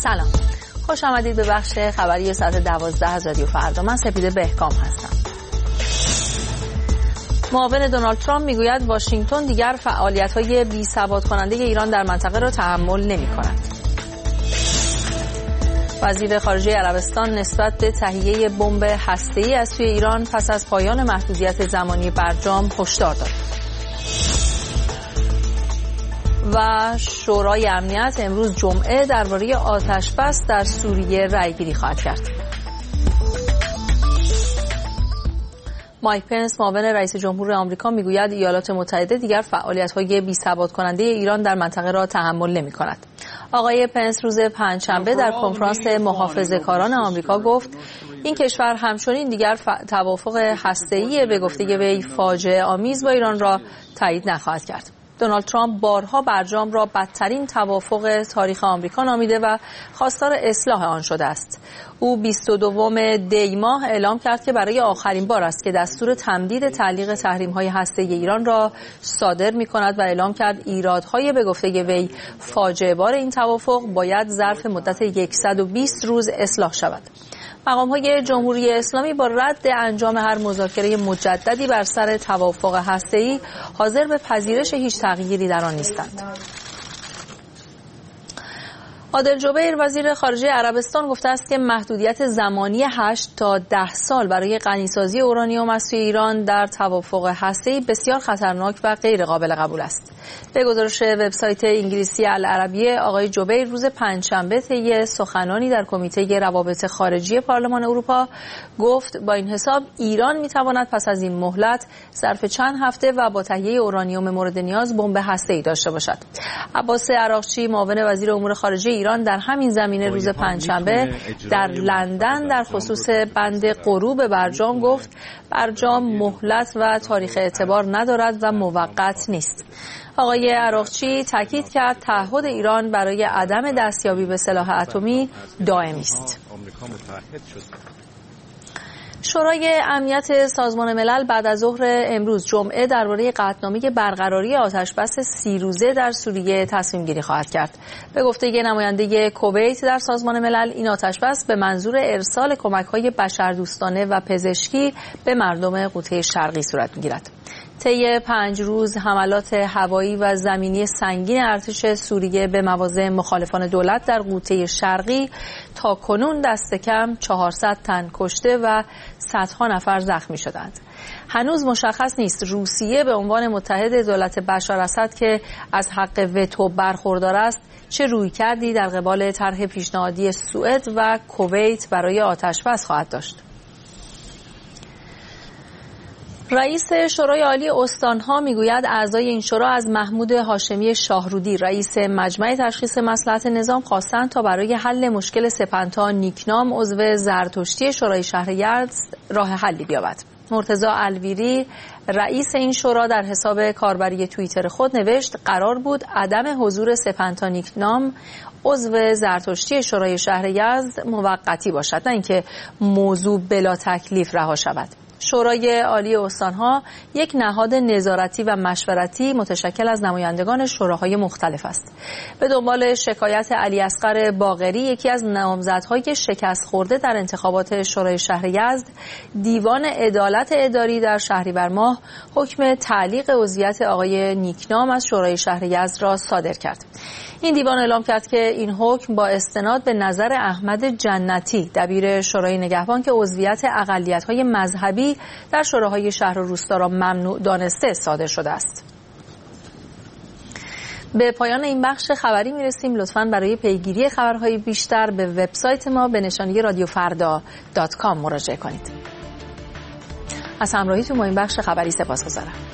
سلام، خوش آمدید به بخش خبری ساعت 12 از رادیو فردا. من سپیده بهکام هستم. معاون دونالد ترامپ میگوید واشنگتن دیگر فعالیت‌های بی‌ثبات کننده ایران در منطقه را تحمل نمی‌کند. وزیر خارجه عربستان نسبت به تهیه بمب هسته‌ای از سوی ایران پس از پایان محدودیت زمانی برجام هشدار داد. و شورای امنیت امروز جمعه درباره آتش‌بس در سوریه رأی‌گیری خواهد کرد. مایک پنس معاون رئیس جمهور آمریکا میگوید ایالات متحده دیگر فعالیت‌های بی‌ثبات کننده ایران در منطقه را تحمل نمی‌کند. آقای پنس روز پنجشنبه در کنفرانس محافظه‌کاران آمریکا گفت این کشور همچنین دیگر توافق هسته‌ای به گفته وی فاجعه آمیز با ایران را تایید نخواهد کرد. دونالد ترامپ بارها برجام را بدترین توافق تاریخ آمریکا نامیده و خواستار اصلاح آن شده است. او 22 دی ماه اعلام کرد که برای آخرین بار است که دستور تمدید تعلیق تحریم‌های هسته‌ای ایران را صادر می‌کند و اعلام کرد ایرادهای به گفته وی فاجعه بار این توافق باید ظرف مدت 120 روز اصلاح شود. مقام‌های جمهوری اسلامی با رد انجام هر مذاکره مجددی بر سر توافق هسته‌ای حاضر به پذیرش هیچ تغییری در آن نیستند. عادل جبیر وزیر خارجه عربستان گفته است که محدودیت زمانی 8 تا 10 سال برای غنیسازی اورانیوم از سوی ایران در توافق هسته‌ای بسیار خطرناک و غیر قابل قبول است. به گزارش وبسایت انگلیسی العربیه، آقای جبیر روز پنجشنبه طی سخنانی در کمیته روابط خارجی پارلمان اروپا گفت با این حساب ایران میتواند پس از این مهلت ظرف چند هفته و با تهیه اورانیوم مورد نیاز بمب هسته‌ای داشته باشد. عباس عراقچی معاون وزیر امور خارجه ایران در همین زمینه روز پنجشنبه در لندن در خصوص بند غروب برجام گفت برجام مهلت و تاریخ اعتبار ندارد و موقت نیست. آقای عراقچی تاکید کرد تعهد ایران برای عدم دستیابی به سلاح اتمی دائمی است. شورای امنیت سازمان ملل بعد از ظهر امروز جمعه درباره قطعنامه برقراری آتش‌بس 30 روزه در سوریه تصمیم گیری خواهد کرد. به گفته نماینده کویت در سازمان ملل این آتش‌بس به منظور ارسال کمک‌های بشردوستانه و پزشکی به مردم قوطه شرقی صورت می‌گیرد. طی 5 روز حملات هوایی و زمینی سنگین ارتش سوریه به مواضع مخالفان دولت در قوطه شرقی تا کنون دست کم 400 تن کشته و صدها نفر زخمی شدند. هنوز مشخص نیست روسیه به عنوان متحد دولت بشار اسد که از حق وتو برخوردار است چه رویکردی در قبال طرح پیشنهادی سوئد و کویت برای آتش‌بس خواهد داشت. رئیس شورای عالی استان‌ها میگوید اعضای این شورا از محمود هاشمی شاهرودی رئیس مجمع تشخیص مصلحت نظام خواستند تا برای حل مشکل سپنتا نیکنام عضو زرتشتی شورای شهر یزد راه حلی بیابد. مرتضی الویری رئیس این شورا در حساب کاربری توییتر خود نوشت قرار بود عدم حضور سپنتا نیکنام عضو زرتشتی شورای شهر یزد موقتی باشد، نه اینکه موضوع بلا تکلیف رها شود. شورای عالی استان‌ها یک نهاد نظارتی و مشورتی متشکل از نمایندگان شوراهای مختلف است. به دنبال شکایت علی اصغر باقری یکی از نامزدهای شکست خورده در انتخابات شورای شهر یزد، دیوان عدالت اداری در شهریور ماه حکم تعلیق عضویت آقای نیکنام از شورای شهر یزد را صادر کرد. این دیوان اعلام کرد که این حکم با استناد به نظر احمد جنتی دبیر شورای نگهبان که عضویت اقلیت‌های مذهبی در شوراهای شهر و روستا را ممنوع دانسته صادر شده است. به پایان این بخش خبری میرسیم. لطفاً برای پیگیری خبرهای بیشتر به وبسایت ما به نشانی radiofarda.com مراجعه کنید. از همراهیتون با این بخش خبری سپاسگزارم.